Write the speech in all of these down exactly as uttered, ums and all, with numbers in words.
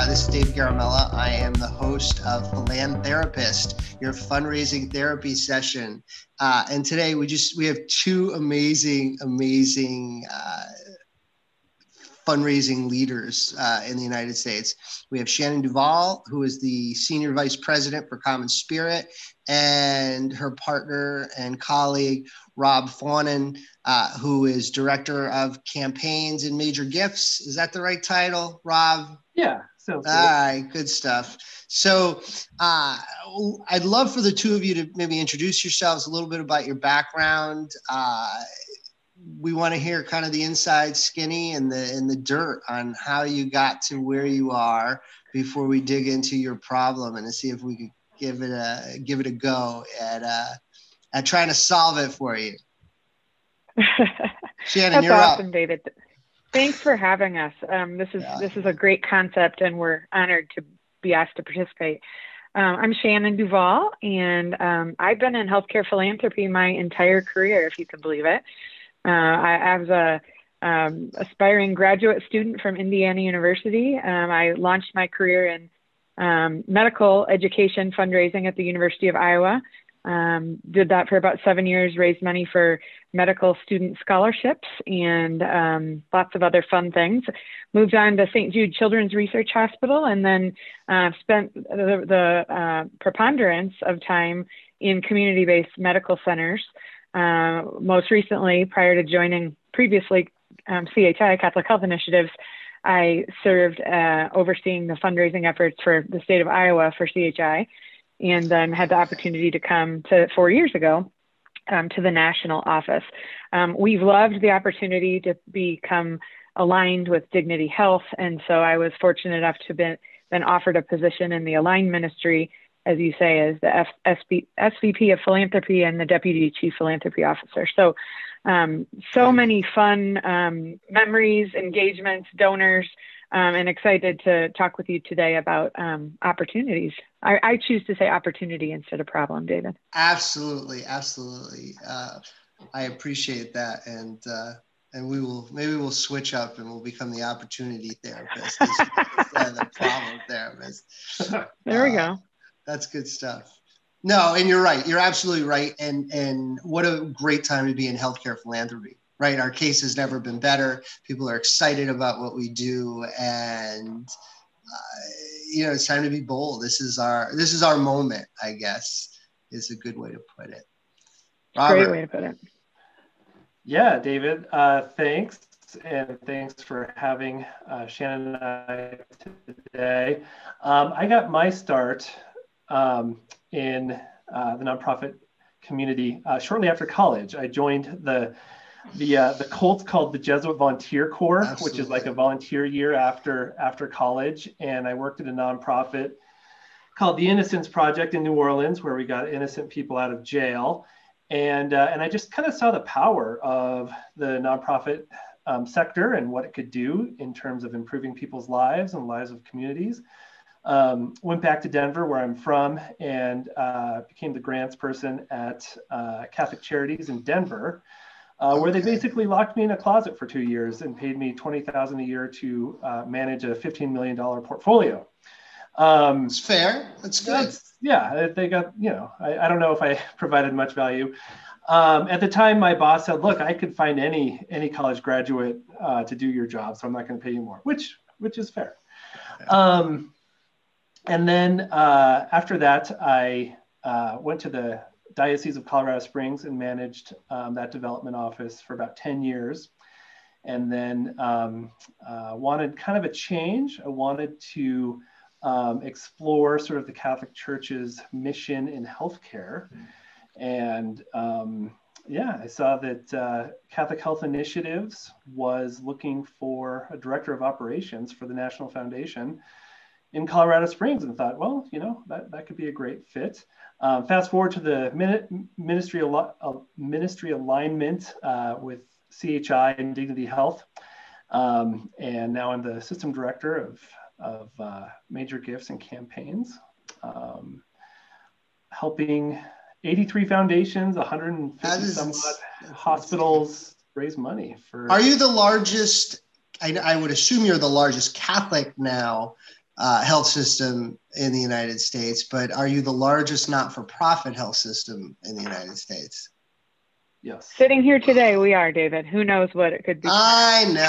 Uh, this is Dave Garamella. I am the host of Philantherapist, your fundraising therapy session. Uh, and today we just we have two amazing, amazing uh, fundraising leaders uh, in the United States. We have Shannon Duvall, who is the Senior Vice President for Common Spirit, and her partner and colleague, Rob Fawnin, uh, who is Director of Campaigns and Major Gifts. Is that the right title, Rob? Yeah, sounds good. All right, good stuff. So uh, I'd love for the two of you to maybe introduce yourselves, a little bit about your background. Uh, we want to hear kind of the inside skinny and the and the dirt on how you got to where you are before we dig into your problem and to see if we could give it a give it a go at uh, at trying to solve it for you. Shannon, That's you're awesome, up. David. Thanks for having us. Um, this is Yeah. this is a great concept, and we're honored to be asked to participate. Um, I'm Shannon Duvall, and um, I've been in healthcare philanthropy my entire career, if you can believe it. Uh, I, I was a um, aspiring graduate student from Indiana University. Um, I launched my career in um, medical education fundraising at the University of Iowa. Um, did that for about seven years, raised money for medical student scholarships and um, lots of other fun things. Moved on to Saint Jude Children's Research Hospital, and then uh, spent the, the uh, preponderance of time in community-based medical centers. Uh, most recently, prior to joining previously um, C H I, Catholic Health Initiatives, I served uh, overseeing the fundraising efforts for the state of Iowa for C H I, and then had the opportunity to come to four years ago um, to the national office. Um, we've loved the opportunity to become aligned with Dignity Health, and so I was fortunate enough to have been, been offered a position in the Align Ministry, as you say, as the F- S V- S V P of Philanthropy and the Deputy Chief Philanthropy Officer. So, um, so many fun um, memories, engagements, donors, um, and excited to talk with you today about um, opportunities. I, I choose to say opportunity instead of problem, David. Absolutely, absolutely. Uh, I appreciate that, and uh, and we will maybe we'll switch up and we'll become the opportunity therapist instead of the problem therapist. There we Uh, go. That's good stuff. No, and you're right. You're absolutely right. And and what a great time to be in healthcare philanthropy, right? Our case has never been better. People are excited about what we do, and uh, you know, it's time to be bold. This is our this is our moment, I guess, is a good way to put it. Robert. Great way to put it. Yeah, David, uh, thanks. And thanks for having uh, Shannon and I today. Um, I got my start um, in uh, the nonprofit community uh, shortly after college. I joined the the uh, the cult called the Jesuit Volunteer Corps, Absolutely. Which is like a volunteer year after after college. And I worked at a nonprofit called the Innocence Project in New Orleans, where we got innocent people out of jail. And uh, and I just kind of saw the power of the nonprofit um, sector and what it could do in terms of improving people's lives and lives of communities. Um, went back to Denver, where I'm from, and uh, became the grants person at uh, Catholic Charities in Denver, uh, where Okay. they basically locked me in a closet for two years and paid me twenty thousand dollars a year to uh, manage a fifteen million dollars portfolio. Um, It's fair. That's good. That's, yeah, they got, you know, I, I don't know if I provided much value. Um, at the time, my boss said, look, I could find any any college graduate uh, to do your job, so I'm not going to pay you more, which which is fair. Um, and then uh, after that, I uh, went to the Diocese of Colorado Springs and managed um, that development office for about ten years. And then um, uh, wanted kind of a change. I wanted to um, explore sort of the Catholic Church's mission in healthcare. And um, yeah, I saw that uh, Catholic Health Initiatives was looking for a director of operations for the National Foundation in Colorado Springs, and thought, well, you know, that, that could be a great fit. Um, fast forward to the min- ministry, al- uh, ministry alignment uh, with C H I and Dignity Health. Um, and now I'm the system director of, of uh, Major Gifts and Campaigns, um, helping eighty-three foundations, one hundred fifty some odd hospitals raise money for. Are you the largest? I, I would assume you're the largest Catholic now uh, health system in the United States, but are you the largest not-for-profit health system in the United States? Yes. Sitting here today, we are, David. Who knows what it could be? I know,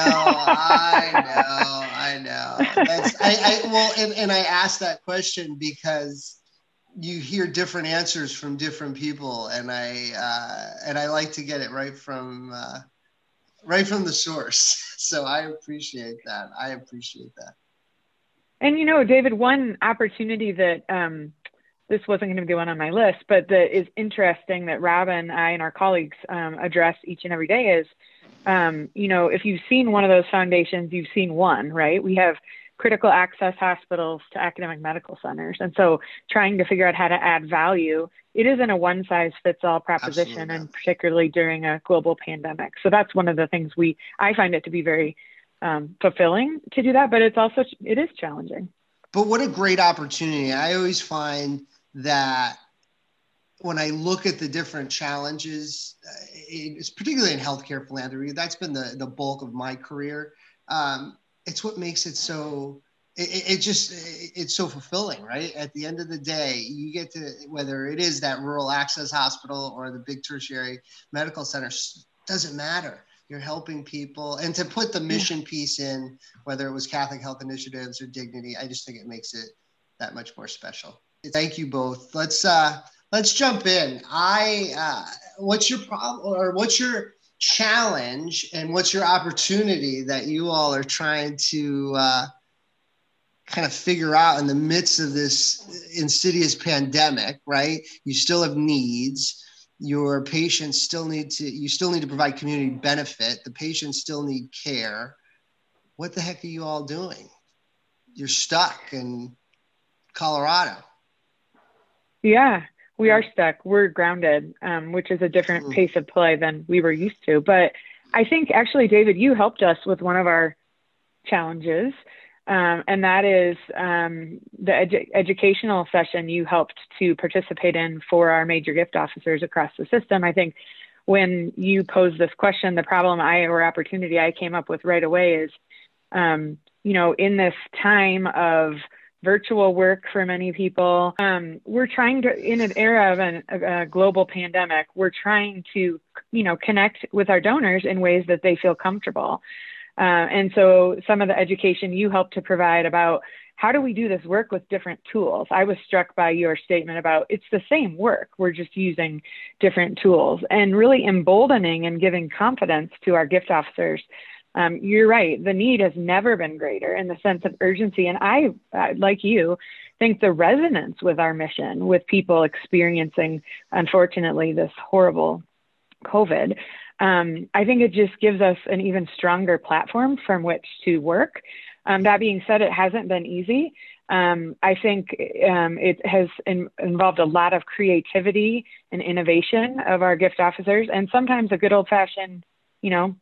I know, I know. That's I, I well, and, and I asked that question because you hear different answers from different people, and I uh, and I like to get it right from uh, right from the source. So I appreciate that. I appreciate that. And you know, David, one opportunity that um, this wasn't going to be one on my list, but that is interesting that Robin, I, and our colleagues um, address each and every day is, um, you know, if you've seen one of those foundations, you've seen one, right? We have critical access hospitals to academic medical centers. And so trying to figure out how to add value, it isn't a one size fits all proposition, and particularly during a global pandemic. So that's one of the things we, I find it to be very um, fulfilling to do that, but it's also, it is challenging. But what a great opportunity. I always find that when I look at the different challenges, uh, it's particularly in healthcare philanthropy, that's been the, the bulk of my career. Um, it's what makes it so, it, it just, it, it's so fulfilling, right? At the end of the day, you get to, whether it is that rural access hospital or the big tertiary medical center, doesn't matter. You're helping people. And to put the mission piece in, whether it was Catholic Health Initiatives or Dignity, I just think it makes it that much more special. Thank you both. Let's uh, let's jump in. I uh, what's your problem, or what's your challenge, and what's your opportunity that you all are trying to uh, kind of figure out in the midst of this insidious pandemic? Right, you still have needs. Your patients still need to. You still need to provide community benefit. The patients still need care. What the heck are you all doing? You're stuck in Colorado. Yeah, we are stuck. We're grounded, um, which is a different mm. pace of play than we were used to. But I think actually, David, you helped us with one of our challenges, um, and that is um, the edu- educational session you helped to participate in for our major gift officers across the system. I think when you posed this question, the problem I or opportunity I came up with right away is, um, you know, in this time of virtual work for many people. Um, we're trying to, in an era of an, a, a global pandemic, we're trying to, you know, connect with our donors in ways that they feel comfortable. Uh, and so some of the education you helped to provide about how do we do this work with different tools? I was struck by your statement about it's the same work. We're just using different tools, and really emboldening and giving confidence to our gift officers. Um, you're right. The need has never been greater in the sense of urgency. And I, uh, like you, think the resonance with our mission, with people experiencing, unfortunately, this horrible COVID, um, I think it just gives us an even stronger platform from which to work. Um, that being said, it hasn't been easy. Um, I think um, it has in, involved a lot of creativity and innovation of our gift officers, and sometimes a good old-fashioned, you know,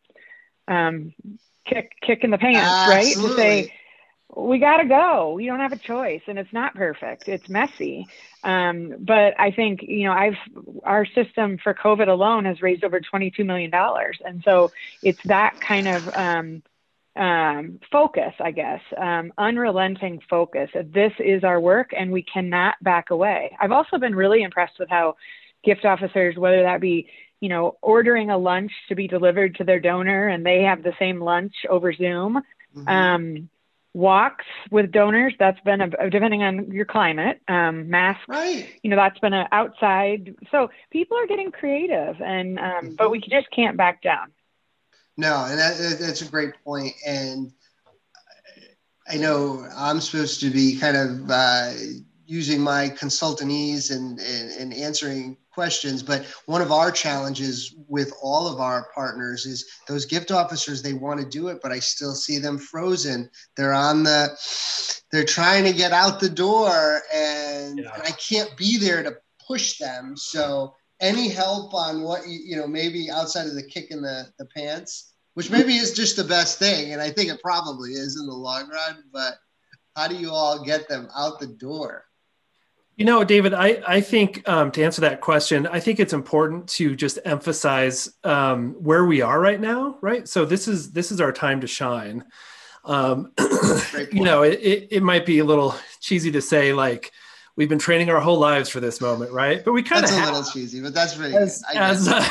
Um, kick, kick in the pants, Absolutely. Right? To say, we got to go. We don't have a choice, and it's not perfect. It's messy. Um, but I think, you know, I've, our system for COVID alone has raised over twenty-two million dollars. And so it's that kind of um, um, focus, I guess, um, unrelenting focus. This is our work, and we cannot back away. I've also been really impressed with how gift officers, whether that be, you know, ordering a lunch to be delivered to their donor and they have the same lunch over Zoom, mm-hmm. um, walks with donors, that's been, a, depending on your climate, um, masks, right. you know, that's been a outside. So people are getting creative, and, um, mm-hmm. but we just can't back down. No, and that, that's a great point. And I know I'm supposed to be kind of uh, using my consultanese and, and, and answering questions, but one of our challenges with all of our partners is those gift officers, they want to do it, but I still see them frozen. They're on the, they're trying to get out the door, and, yeah. and I can't be there to push them. So any help on what, you, you know, maybe outside of the kick in the, the pants, which maybe is just the best thing. And I think it probably is in the long run, but how do you all get them out the door? You know, David, I, I think um, to answer that question, I think it's important to just emphasize um, where we are right now, right? So this is this is our time to shine. Um, you know, it, it, it might be a little cheesy to say, like, we've been training our whole lives for this moment, right? But we kind of That's a have, little cheesy, but that's really as, good. I as, uh,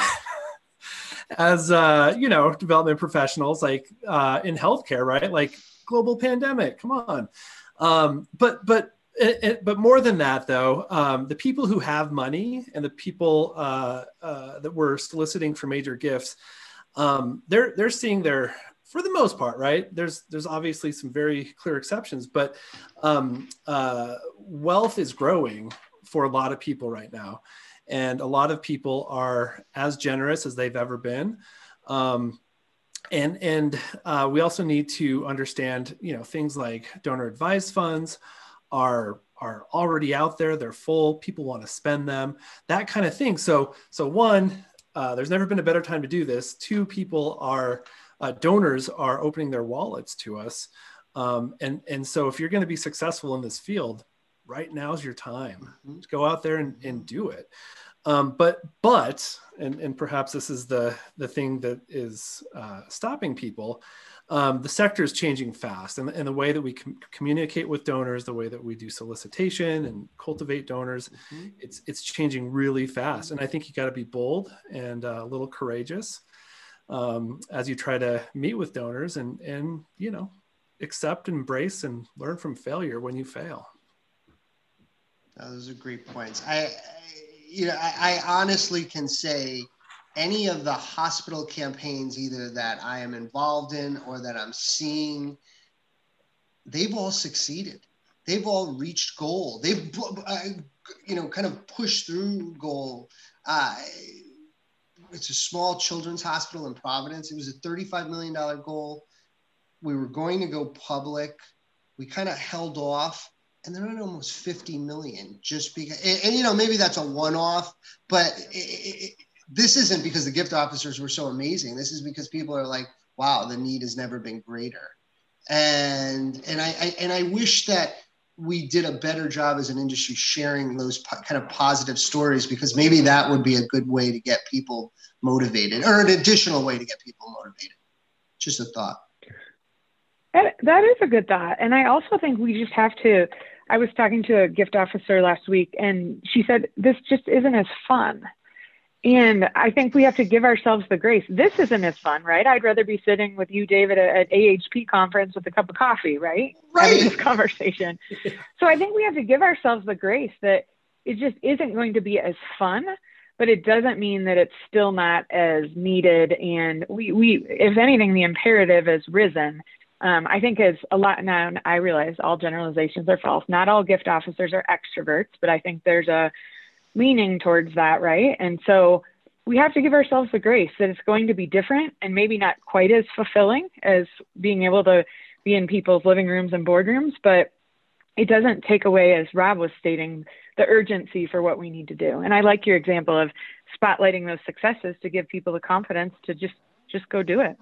as uh, you know, development professionals, like uh, in healthcare, right? Like global pandemic, come on. Um, but, but, It, it, but more than that, though, um, the people who have money and the people uh, uh, that were soliciting for major gifts, um, they're they're seeing their, for the most part, right? There's there's obviously some very clear exceptions, but um, uh, wealth is growing for a lot of people right now, and a lot of people are as generous as they've ever been. Um, and and uh, we also need to understand, you know, things like donor advised funds are are already out there. They're full. People want to spend them, that kind of thing. So so one, uh, there's never been a better time to do this. Two, people are uh, donors are opening their wallets to us, um, and and so if you're going to be successful in this field, right now's your time. Mm-hmm. Go out there and, and do it. Um, but but and and perhaps this is the the thing that is uh, stopping people. Um, the sector is changing fast, and, and the way that we com- communicate with donors, the way that we do solicitation and cultivate donors, mm-hmm. it's it's changing really fast. And I think you got to be bold and uh, a little courageous um, as you try to meet with donors, and and you know, accept, embrace, and learn from failure when you fail. Oh, those are great points. I, I you know, I, I honestly can say, any of the hospital campaigns, either that I am involved in or that I'm seeing, they've all succeeded. They've all reached goal. They've, uh, you know, kind of pushed through goal. Uh, it's a small children's hospital in Providence. It was a thirty-five million dollars goal. We were going to go public. We kind of held off, and they're at almost fifty million just because, and, and you know, maybe that's a one-off, but it, it, this isn't because the gift officers were so amazing. This is because people are like, wow, the need has never been greater. And and I, I and I wish that we did a better job as an industry sharing those po- kind of positive stories, because maybe that would be a good way to get people motivated, or an additional way to get people motivated. Just a thought. That, that is a good thought. And I also think we just have to, I was talking to a gift officer last week, and she said, this just isn't as fun. And I think we have to give ourselves the grace. This isn't as fun, right? I'd rather be sitting with you, David, at A H P conference with a cup of coffee, right? Right. Having this conversation. So I think we have to give ourselves the grace that it just isn't going to be as fun, but it doesn't mean that it's still not as needed. And we, we if anything, the imperative has risen. Um, I think as a lot now, I realize all generalizations are false. Not all gift officers are extroverts, but I think there's a leaning towards that, right? And so we have to give ourselves the grace that it's going to be different and maybe not quite as fulfilling as being able to be in people's living rooms and boardrooms, but it doesn't take away, as Rob was stating, the urgency for what we need to do. And I like your example of spotlighting those successes to give people the confidence to just, just go do it.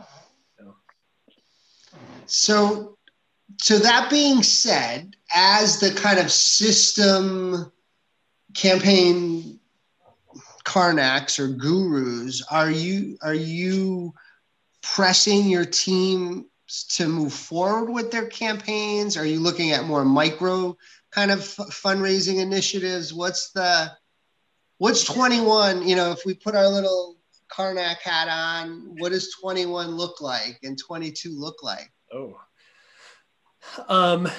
So, so that being said, as the kind of system campaign Karnaks or gurus, are you are you pressing your team to move forward with their campaigns? Are you looking at more micro kind of f- fundraising initiatives? What's the what's twenty-one? You know, if we put our little Karnak hat on, what does twenty-one look like and twenty-two look like? Oh, um,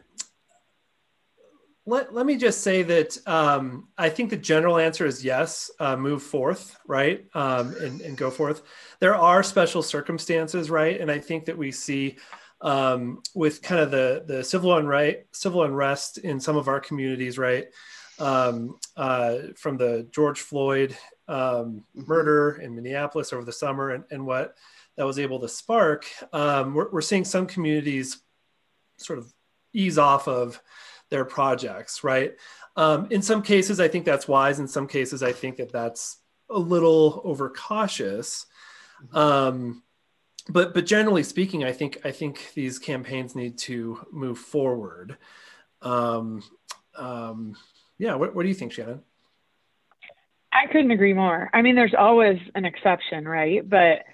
let, let me just say that um, I think the general answer is yes, uh, move forth, right, um, and, and go forth. There are special circumstances, right, and I think that we see um, with kind of the, the civil unrest, civil unrest in some of our communities, right, um, uh, from the George Floyd um, murder in Minneapolis over the summer, and, and what that was able to spark, um, we're, we're seeing some communities sort of ease off of their projects, right? Um, in some cases, I think that's wise. In some cases, I think that that's a little overcautious. Um, but but generally speaking, I think I think these campaigns need to move forward. Um, um, yeah, what, what do you think, Shannon? I couldn't agree more. I mean, there's always an exception, right? But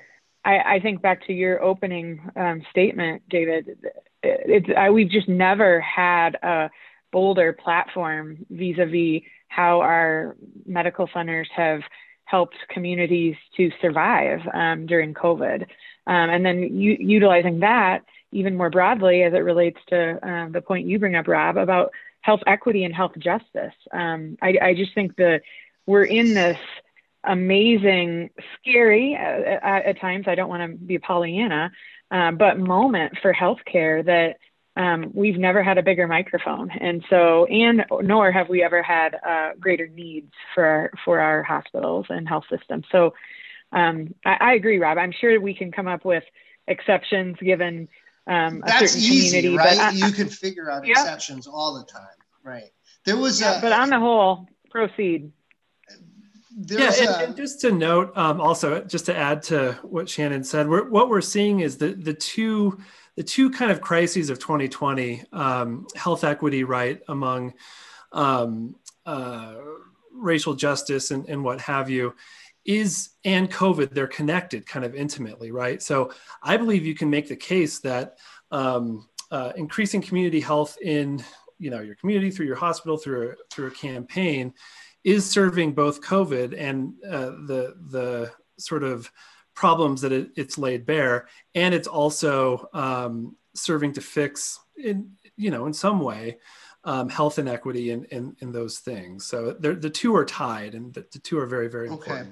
I, I think back to your opening um, statement, David, it's, I, we've just never had a bolder platform vis-a-vis how our medical centers have helped communities to survive um, during COVID. Um, and then u- utilizing that even more broadly as it relates to uh, the point you bring up, Rob, about health equity and health justice. Um, I, I just think that we're in this amazing, scary uh, at, at times, I don't want to be a Pollyanna, uh, but moment for healthcare that um, we've never had a bigger microphone. And so, and nor have we ever had uh, greater needs for our, for our hospitals and health systems. So um, I, I agree, Rob. I'm sure we can come up with exceptions given um, a That's certain easy, community. right? But I, you can figure out yeah. exceptions all the time, right? There was yeah, a, but on the whole, proceed. There's yeah, and, a, and just to note, um, also just to add to what Shannon said, we're, what we're seeing is the the two the two kind of crises of twenty twenty, um, health equity, right, among um, uh, racial justice and, and what have you, is and COVID, they're connected kind of intimately, right? So I believe you can make the case that um, uh, increasing community health in you know your community through your hospital through a, through a campaign is serving both COVID and uh, the the sort of problems that it, it's laid bare, and it's also um, serving to fix in you know in some way um, health inequity and in, in, in those things. So the two are tied, and the, the two are very very important. Okay.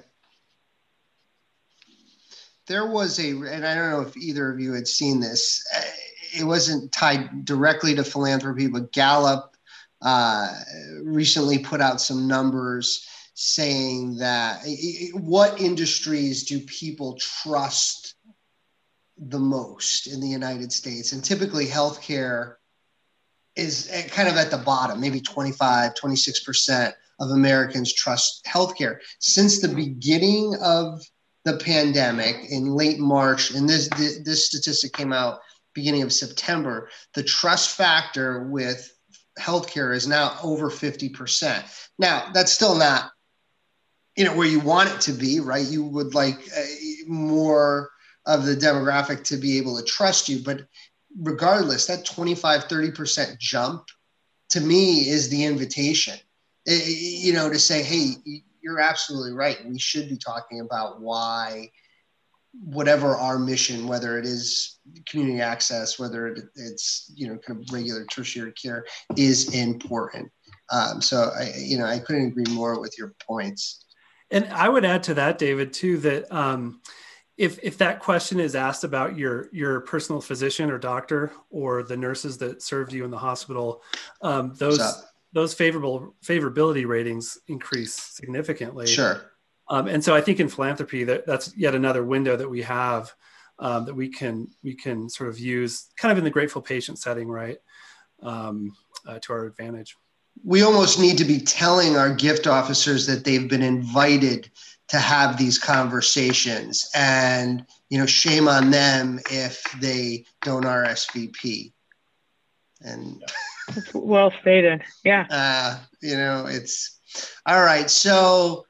There was a, and I don't know if either of you had seen this. It wasn't tied directly to philanthropy, but Gallup uh, recently put out some numbers saying that what industries do people trust the most in the United States? And typically healthcare is kind of at the bottom, maybe twenty-five, twenty-six percent of Americans trust healthcare. Since the beginning of the pandemic in late March, and this, this statistic came out beginning of September, the trust factor with healthcare is now over fifty percent. Now, that's still not, you know, where you want it to be, right? You would like uh, more of the demographic to be able to trust you. But regardless, that twenty-five, thirty percent jump to me is the invitation, it, you know, to say, hey, you're absolutely right. We should be talking about why whatever our mission, whether it is community access, whether it, it's, you know, kind of regular tertiary care, is important. Um, so, I, you know, I couldn't agree more with your points. And I would add to that, David, too, that um, if if that question is asked about your your personal physician or doctor or the nurses that served you in the hospital, um, those those favorable favorability ratings increase significantly. Sure. Um, and so I think in philanthropy, that that's yet another window that we have um, that we can we can sort of use kind of in the grateful patient setting, right, um, uh, to our advantage. We almost need to be telling our gift officers that they've been invited to have these conversations, and, you know, shame on them if they don't R S V P. And well stated. Yeah. Uh, you know, it's all right. So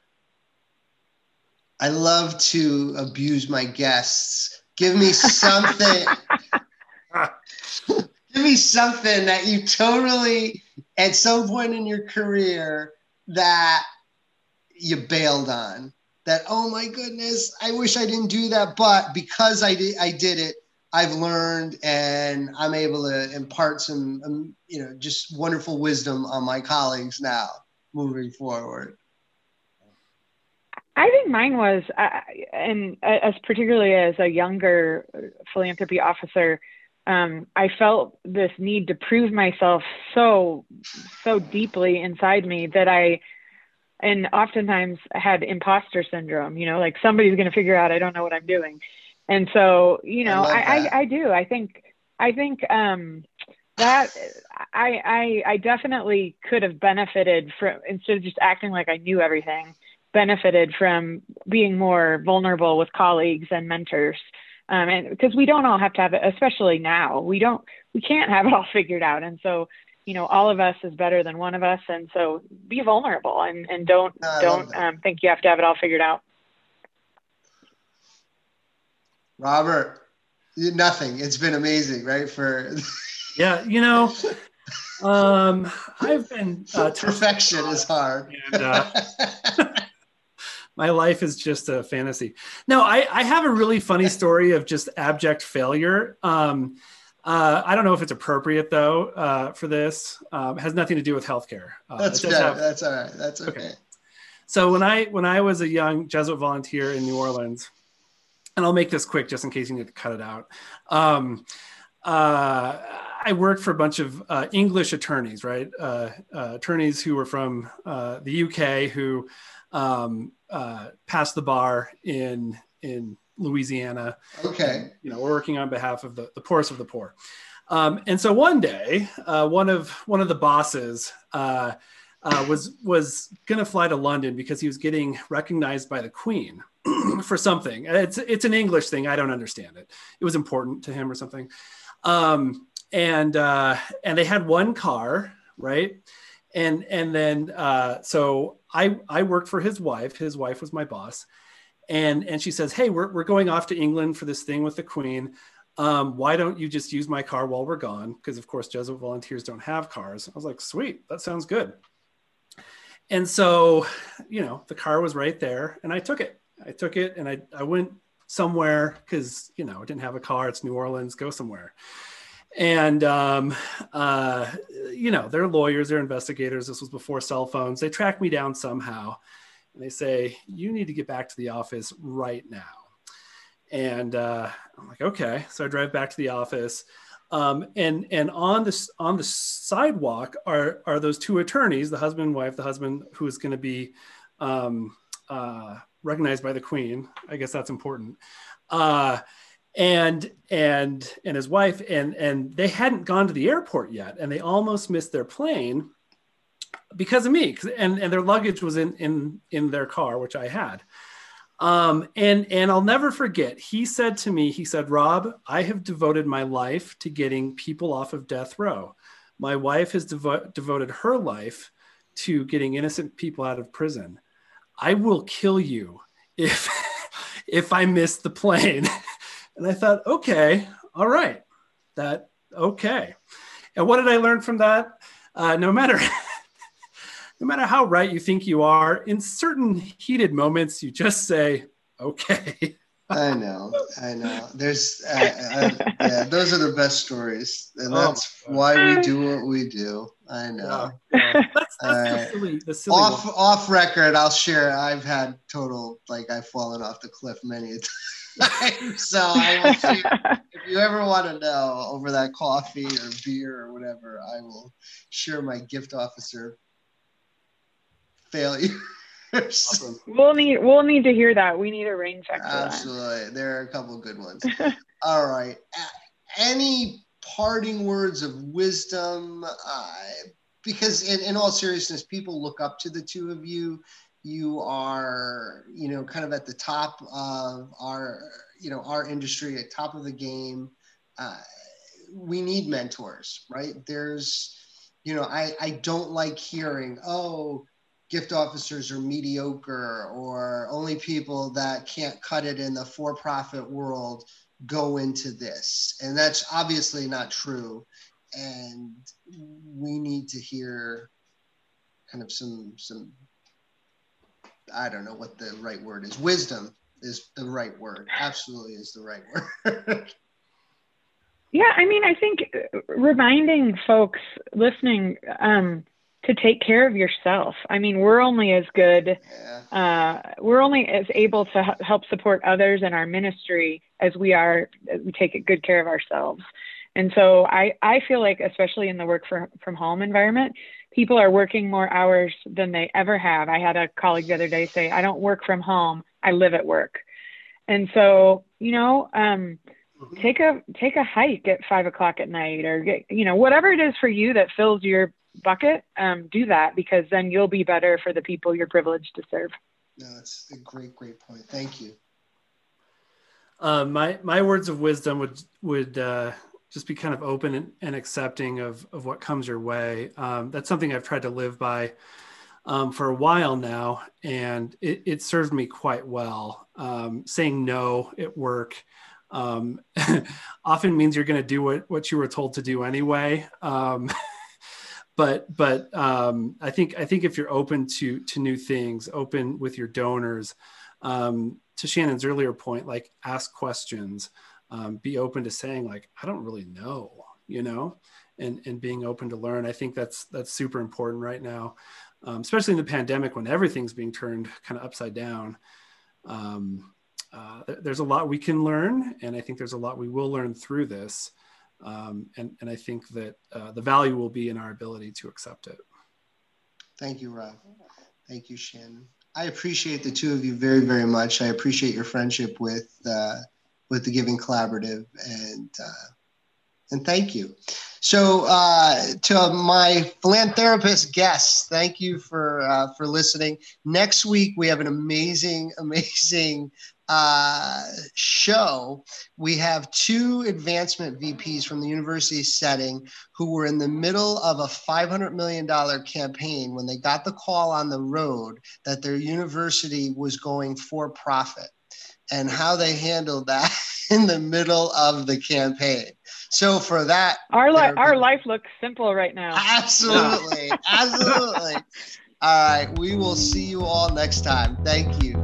I love to abuse my guests. Give me something. Give me something that you totally, at some point in your career, that you bailed on. That, oh my goodness, I wish I didn't do that, but because I did, I did it, I've learned, and I'm able to impart some, um, you know, just wonderful wisdom on my colleagues now moving forward. I think mine was, uh, and as particularly as a younger philanthropy officer, um, I felt this need to prove myself so, so deeply inside me that I, and oftentimes had imposter syndrome, you know, like somebody's going to figure out I don't know what I'm doing. And so, you know, I, I, I, I do, I think, I think um, that I, I, I definitely could have benefited from, instead of just acting like I knew everything, benefited from being more vulnerable with colleagues and mentors. Um, and because we don't all have to have it, especially now, we don't, we can't have it all figured out. And so, you know, all of us is better than one of us. And so be vulnerable and, and don't, I don't um, think you have to have it all figured out. Robert, nothing. It's been amazing, right? For yeah, you know, um, I've been uh, perfection is hard. And, uh, my life is just a fantasy. No, I, I have a really funny story of just abject failure. Um, uh, I don't know if it's appropriate though uh, for this. Um, it has nothing to do with healthcare. Uh, that's it good. have, That's all right. That's okay. okay. So when I when I was a young Jesuit volunteer in New Orleans, and I'll make this quick just in case you need to cut it out. Um, uh, I worked for a bunch of uh, English attorneys, right? Uh, uh, attorneys who were from uh, the U K who um, uh, passed the bar in in Louisiana. Okay. And, you know, we're working on behalf of the, the poorest of the poor. Um, and so one day, uh, one of one of the bosses uh, uh, was was going to fly to London because he was getting recognized by the Queen for something. It's it's an English thing. I don't understand it. It was important to him or something. Um, and uh, and they had one car, right? And and then uh, so I I worked for his wife. His wife was my boss, and and she says, "Hey, we're we're going off to England for this thing with the Queen. Um, why don't you just use my car while we're gone? Because of course Jesuit volunteers don't have cars." I was like, "Sweet, that sounds good." And so, you know, the car was right there, and I took it. I took it, and I I went somewhere because you know I didn't have a car. It's New Orleans. Go somewhere. And, um, uh, you know, they're lawyers, they're investigators. This was before cell phones. They track me down somehow and they say, "You need to get back to the office right now." And uh, I'm like, okay. So I drive back to the office. Um, and and on this on the sidewalk are are those two attorneys, the husband and wife, the husband who is going to be um, uh, recognized by the Queen. I guess that's important. Uh, and and and his wife, and and they hadn't gone to the airport yet, and they almost missed their plane because of me, and and their luggage was in in in their car, which I had. Um, and and I'll never forget, he said to me, he said, "Rob, I have devoted my life to getting people off of death row. My wife has devo- devoted her life to getting innocent people out of prison. I will kill you if if I miss the plane." And I thought, okay, all right, that, okay. And what did I learn from that? Uh, no matter, no matter how right you think you are, in certain heated moments, you just say, okay. I know, I know. There's, uh, uh, yeah, those are the best stories. And that's oh why we do what we do. I know. Yeah, yeah. That's, that's uh, the silly, the silly off, one. Off record, I'll share, I've had total, like I've fallen off the cliff many a time. So I will share, if you ever want to know over that coffee or beer or whatever, I will share my gift officer failures. Awesome. We'll need we'll need to hear that. We need a rain check. Absolutely, that. There are a couple of good ones. All right, any parting words of wisdom? Uh, because in, in all seriousness, people look up to the two of you. You are, you know, kind of at the top of our, you know, our industry, at top of the game. Uh, we need mentors, right? There's, you know, I, I don't like hearing, oh, gift officers are mediocre, or only people that can't cut it in the for-profit world go into this. And that's obviously not true. And we need to hear kind of some, some, I don't know what the right word is. Wisdom is the right word. Absolutely is the right word. Yeah, I mean, I think reminding folks listening um, to take care of yourself. I mean, we're only as good, yeah. uh, we're only as able to h- help support others in our ministry as we are, as we take good care of ourselves. And so I, I feel like, especially in the work for, from home environment, people are working more hours than they ever have. I had a colleague the other day say, "I don't work from home, I live at work." And so, you know, um, take a take a hike at five o'clock at night, or get, you know, whatever it is for you that fills your bucket. Um, do that, because then you'll be better for the people you're privileged to serve. No, that's a great, great point. Thank you. Uh, my my words of wisdom would would. Uh, just be kind of open and, and accepting of, of what comes your way. Um, that's something I've tried to live by um, for a while now, and it, it served me quite well. Um, saying no at work, um, often means you're going to do what, what you were told to do anyway. Um, but but um, I think I think if you're open to to new things, open with your donors, um, to Shannon's earlier point, like ask questions, um, be open to saying like, I don't really know, you know, and and being open to learn. I think that's that's super important right now, um, especially in the pandemic when everything's being turned kind of upside down. Um, uh, there's a lot we can learn, and I think there's a lot we will learn through this. Um, and, and I think that uh, the value will be in our ability to accept it. Thank you, Rob. Thank you, Shannon. I appreciate the two of you very, very much. I appreciate your friendship with uh, with the Giving Collaborative, and uh, and thank you. So uh, to my philanthropist guests, thank you for uh, for listening. Next week we have an amazing, amazing uh, show. We have two advancement V Ps from the university setting who were in the middle of a five hundred million dollars campaign when they got the call on the road that their university was going for profit, and how they handled that in the middle of the campaign. So for that, our life, our life looks simple right now. Absolutely, absolutely. All right, we will see you all next time. Thank you.